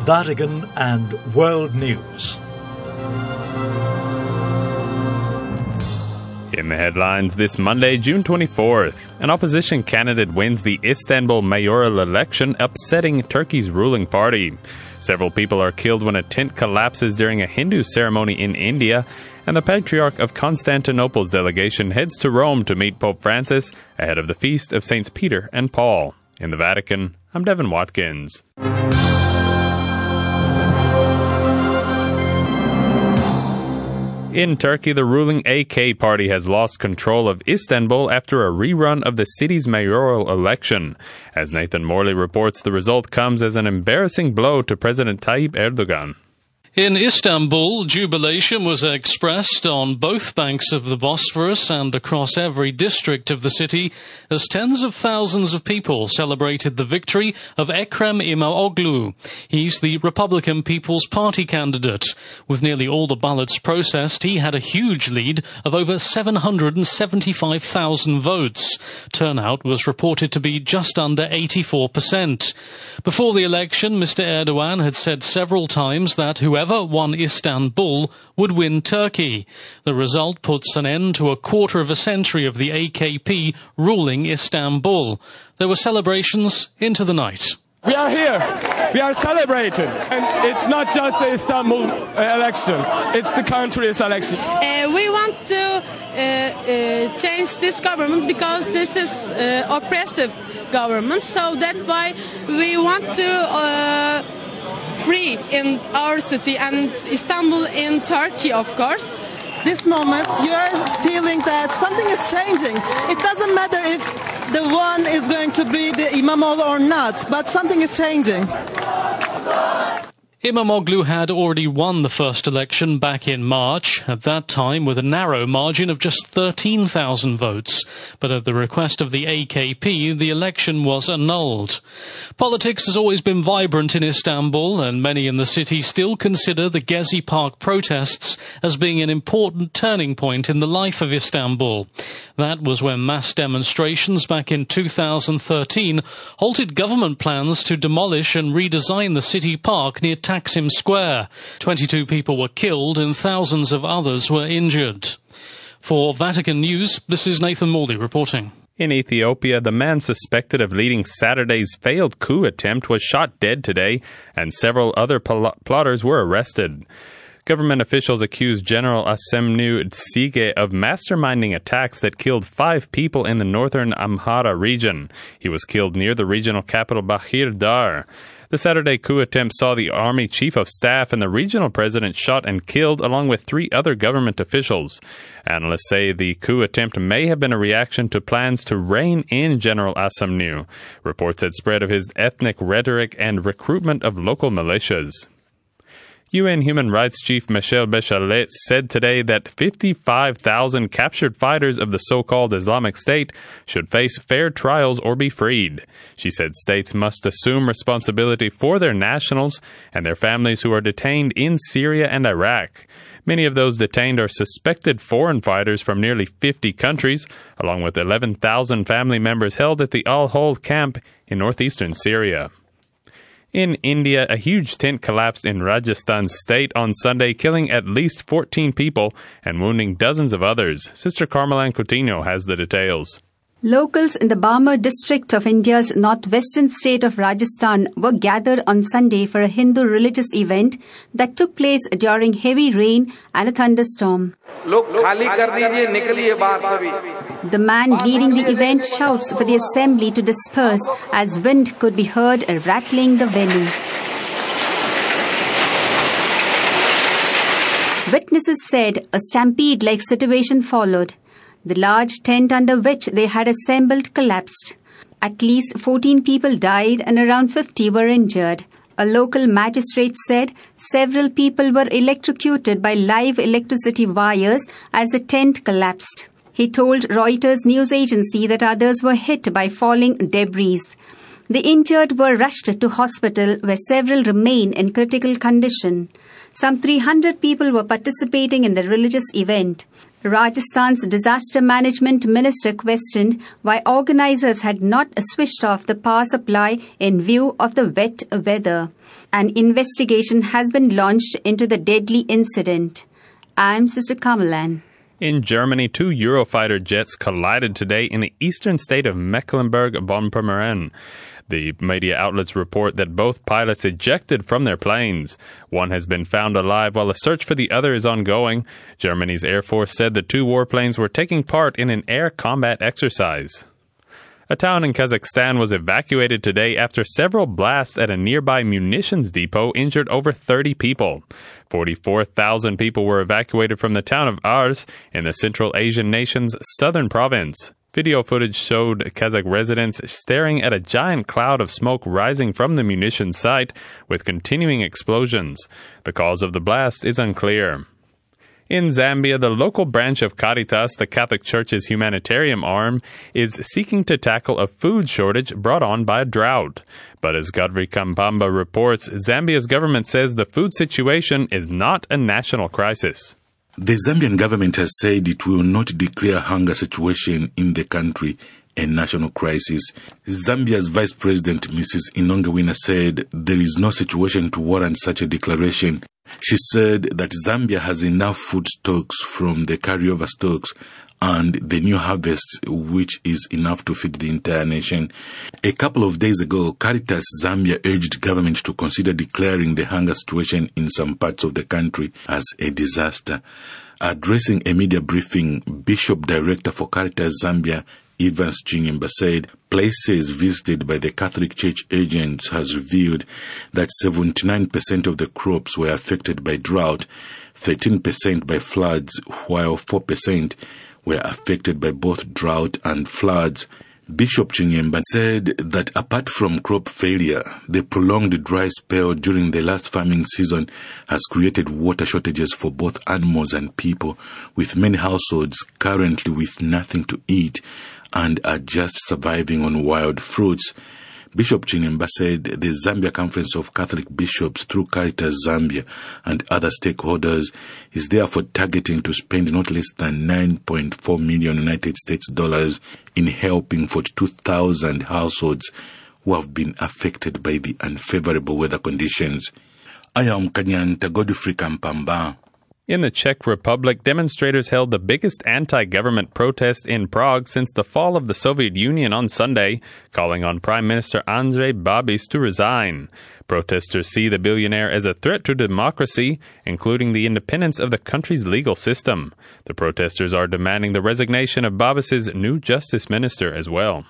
Vatican and World News. In the headlines this Monday, June 24th, an opposition candidate wins the Istanbul mayoral election, upsetting Turkey's ruling party. Several people are killed when a tent collapses during a Hindu ceremony in India, and the Patriarch of Constantinople's delegation heads to Rome to meet Pope Francis ahead of the feast of Saints Peter and Paul. In the Vatican, I'm Devin Watkins. In Turkey, the ruling AK party has lost control of Istanbul after a rerun of the city's mayoral election. As Nathan Morley reports, the result comes as an embarrassing blow to President Tayyip Erdogan. In Istanbul, jubilation was expressed on both banks of the Bosphorus and across every district of the city as tens of thousands of people celebrated the victory of Ekrem İmamoğlu. He's the Republican People's Party candidate. With nearly all the ballots processed, he had a huge lead of over 775,000 votes. Turnout was reported to be just under 84%. Before the election, Mr. Erdogan had said several times that whoever won Istanbul would win Turkey. The result puts an end to a quarter of a century of the AKP ruling Istanbul. There were celebrations into the night. We are here. We are celebrating. And it's not just the Istanbul election. It's the country's election. We want to change this government because this is oppressive government. So that's why we want to free in our city and Istanbul in Turkey, of course. This moment you are feeling that something is changing. It doesn't matter if the one is going to be the İmamoğlu or not, but something is changing. İmamoğlu had already won the first election back in March, at that time with a narrow margin of just 13,000 votes. But at the request of the AKP, the election was annulled. Politics has always been vibrant in Istanbul, and many in the city still consider the Gezi Park protests as being an important turning point in the life of Istanbul. That was when mass demonstrations back in 2013 halted government plans to demolish and redesign the city park near Taksim Square. 22 people were killed and thousands of others were injured. For Vatican News, this is Nathan Morley reporting. In Ethiopia, the man suspected of leading Saturday's failed coup attempt was shot dead today, and several other plotters were arrested. Government officials accused General Asemnew Tsige of masterminding attacks that killed 5 people in the northern Amhara region. He was killed near the regional capital Bahir Dar. The Saturday coup attempt saw the army chief of staff and the regional president shot and killed, along with 3 other government officials. Analysts say the coup attempt may have been a reaction to plans to rein in General Asemnew. Reports had spread of his ethnic rhetoric and recruitment of local militias. UN Human Rights Chief Michelle Bachelet said today that 55,000 captured fighters of the so-called Islamic State should face fair trials or be freed. She said states must assume responsibility for their nationals and their families who are detained in Syria and Iraq. Many of those detained are suspected foreign fighters from nearly 50 countries, along with 11,000 family members held at the Al-Hol camp in northeastern Syria. In India, a huge tent collapsed in Rajasthan state on Sunday, killing at least 14 people and wounding dozens of others. Sister Carmelan Coutinho has the details. Locals in the Barmer district of India's northwestern state of Rajasthan were gathered on Sunday for a Hindu religious event that took place during heavy rain and a thunderstorm. The man leading the event shouts for the assembly to disperse as wind could be heard rattling the venue. Witnesses said a stampede-like situation followed. The large tent under which they had assembled collapsed. At least 14 people died and around 50 were injured. A local magistrate said several people were electrocuted by live electricity wires as the tent collapsed. He told Reuters news agency that others were hit by falling debris. The injured were rushed to hospital where several remain in critical condition. Some 300 people were participating in the religious event. Rajasthan's disaster management minister questioned why organizers had not switched off the power supply in view of the wet weather. An investigation has been launched into the deadly incident. I'm Sister Kamalan. In Germany, 2 Eurofighter jets collided today in the eastern state of Mecklenburg-Vorpommern. The media outlets report that both pilots ejected from their planes. One has been found alive while a search for the other is ongoing. Germany's Air Force said the 2 warplanes were taking part in an air combat exercise. A town in Kazakhstan was evacuated today after several blasts at a nearby munitions depot injured over 30 people. 44,000 people were evacuated from the town of Ars in the Central Asian nation's southern province. Video footage showed Kazakh residents staring at a giant cloud of smoke rising from the munitions site with continuing explosions. The cause of the blast is unclear. In Zambia, the local branch of Caritas, the Catholic Church's humanitarian arm, is seeking to tackle a food shortage brought on by a drought. But as Godfrey Kampamba reports, Zambia's government says the food situation is not a national crisis. The Zambian government has said it will not declare hunger situation in the country a national crisis. Zambia's Vice President, Mrs. Inongewina, said there is no situation to warrant such a declaration. She said that Zambia has enough food stocks from the carryover stocks and the new harvest, which is enough to feed the entire nation. A couple of days ago, Caritas Zambia urged government to consider declaring the hunger situation in some parts of the country as a disaster. Addressing a media briefing, Bishop Director for Caritas Zambia, Evans Chinyemba, said places visited by the Catholic Church agents has revealed that 79% of the crops were affected by drought, 13% by floods, while 4% were affected by both drought and floods. Bishop Chinyemba said that apart from crop failure, the prolonged dry spell during the last farming season has created water shortages for both animals and people, with many households currently with nothing to eat and are just surviving on wild fruits. Bishop Chinyemba said the Zambia Conference of Catholic Bishops through Caritas Zambia and other stakeholders is therefore targeting to spend not less than $9.4 million United States dollars in helping 42,000 households who have been affected by the unfavorable weather conditions. I am Kanyanta Godfrey Kampamba. In the Czech Republic, demonstrators held the biggest anti-government protest in Prague since the fall of the Soviet Union on Sunday, calling on Prime Minister Andrej Babis to resign. Protesters see the billionaire as a threat to democracy, including the independence of the country's legal system. The protesters are demanding the resignation of Babis's new justice minister as well.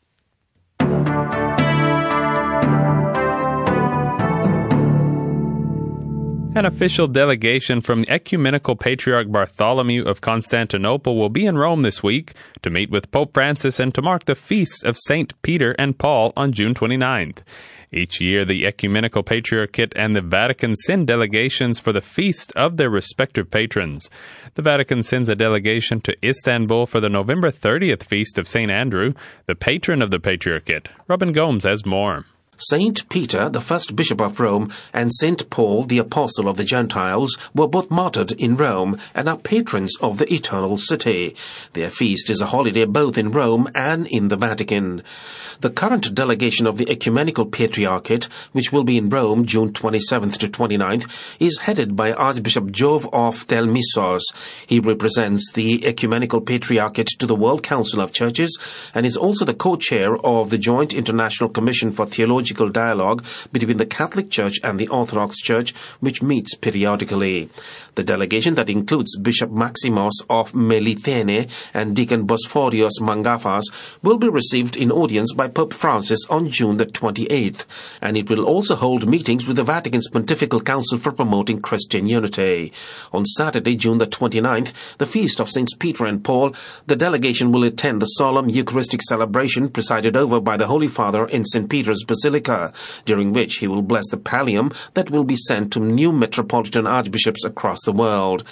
An official delegation from the Ecumenical Patriarch Bartholomew of Constantinople will be in Rome this week to meet with Pope Francis and to mark the feasts of St. Peter and Paul on June 29th. Each year, the Ecumenical Patriarchate and the Vatican send delegations for the feast of their respective patrons. The Vatican sends a delegation to Istanbul for the November 30th feast of St. Andrew, the patron of the Patriarchate. Robin Gomes has more. Saint Peter, the first bishop of Rome, and Saint Paul, the apostle of the Gentiles, were both martyred in Rome and are patrons of the eternal city. Their feast is a holiday both in Rome and in the Vatican. The current delegation of the Ecumenical Patriarchate, which will be in Rome June 27th to 29th, is headed by Archbishop Jove of Telmissos. He represents the Ecumenical Patriarchate to the World Council of Churches and is also the co-chair of the Joint International Commission for Theological Dialogue between the Catholic Church and the Orthodox Church, which meets periodically. The delegation, that includes Bishop Maximos of Melitene and Deacon Bosphorios Mangafas, will be received in audience by Pope Francis on June the 28th, and it will also hold meetings with the Vatican's Pontifical Council for Promoting Christian Unity. On Saturday, June the 29th, the feast of Saints Peter and Paul, the delegation will attend the solemn Eucharistic celebration presided over by the Holy Father in St. Peter's Basilica, during which he will bless the pallium that will be sent to new metropolitan archbishops across the world.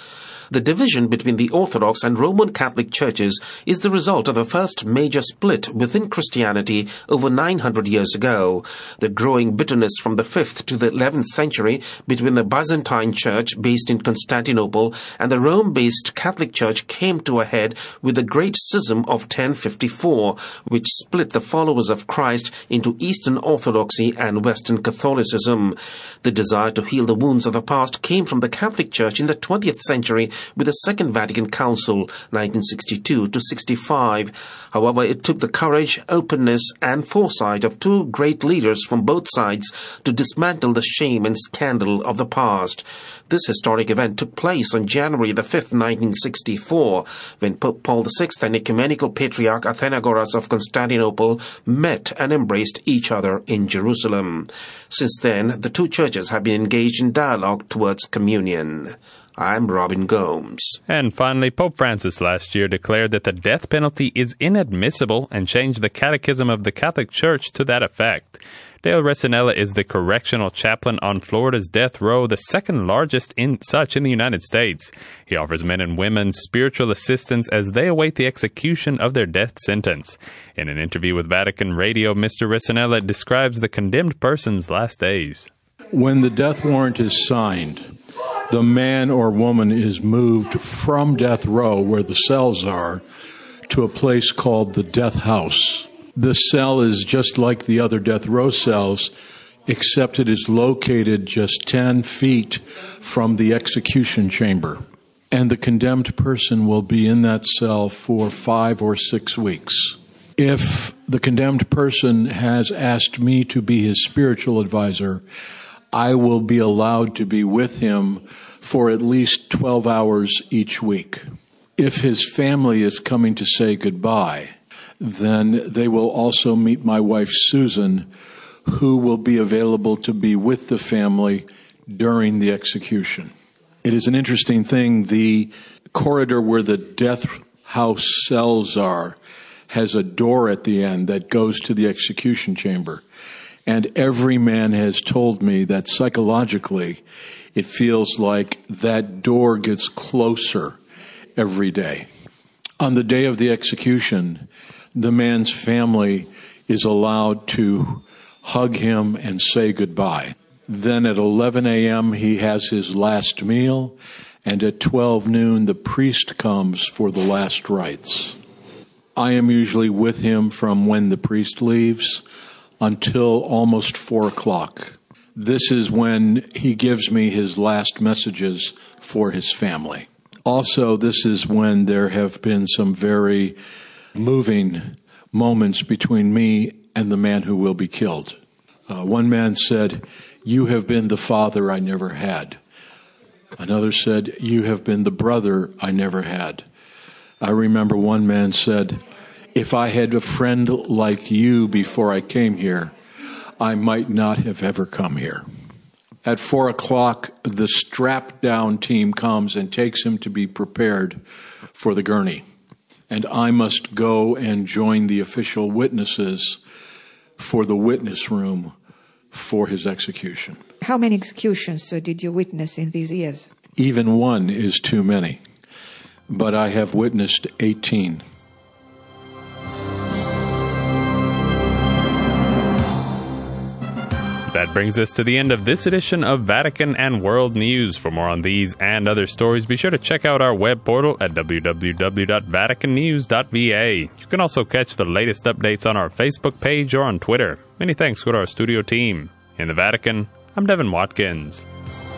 The division between the Orthodox and Roman Catholic churches is the result of the first major split within Christianity over 900 years ago. The growing bitterness from the 5th to the 11th century between the Byzantine Church based in Constantinople and the Rome-based Catholic Church came to a head with the Great Schism of 1054, which split the followers of Christ into Eastern Orthodoxy and Western Catholicism. The desire to heal the wounds of the past came from the Catholic Church in the 20th century with the Second Vatican Council, 1962 to 65. However, it took the courage, openness, and foresight of two great leaders from both sides to dismantle the shame and scandal of the past. This historic event took place on January the 5th, 1964, when Pope Paul VI and Ecumenical Patriarch Athenagoras of Constantinople met and embraced each other in Jerusalem. Since then, the two churches have been engaged in dialogue towards communion. I'm Robin Gomes. And finally, Pope Francis last year declared that the death penalty is inadmissible and changed the Catechism of the Catholic Church to that effect. Dale Resinella is the correctional chaplain on Florida's death row, the second largest in the United States. He offers men and women spiritual assistance as they await the execution of their death sentence. In an interview with Vatican Radio, Mr. Resinella describes the condemned person's last days. When the death warrant is signed, the man or woman is moved from death row, where the cells are, to a place called the death house. The cell is just like the other death row cells, except it is located just 10 feet from the execution chamber. And the condemned person will be in that cell for 5 or 6 weeks. If the condemned person has asked me to be his spiritual advisor, I will be allowed to be with him for at least 12 hours each week. If his family is coming to say goodbye, then they will also meet my wife, Susan, who will be available to be with the family during the execution. It is an interesting thing. The corridor where the death house cells are has a door at the end that goes to the execution chamber. And every man has told me that psychologically it feels like that door gets closer every day. On the day of the execution, the man's family is allowed to hug him and say goodbye. Then at 11 a.m. he has his last meal, and at 12 noon the priest comes for the last rites. I am usually with him from when the priest leaves until almost 4 o'clock. This is when he gives me his last messages for his family. Also, this is when there have been some very moving moments between me and the man who will be killed. One man said, "You have been the father I never had." Another said, "You have been the brother I never had." I remember one man said, "If I had a friend like you before I came here, I might not have ever come here." At 4 o'clock, the strap-down team comes and takes him to be prepared for the gurney. And I must go and join the official witnesses for the witness room for his execution. How many executions did you witness in these years? Even one is too many, but I have witnessed 18. That brings us to the end of this edition of Vatican and World News. For more on these and other stories, be sure to check out our web portal at www.vaticannews.va. You can also catch the latest updates on our Facebook page or on Twitter. Many thanks to our studio team. In the Vatican, I'm Devin Watkins.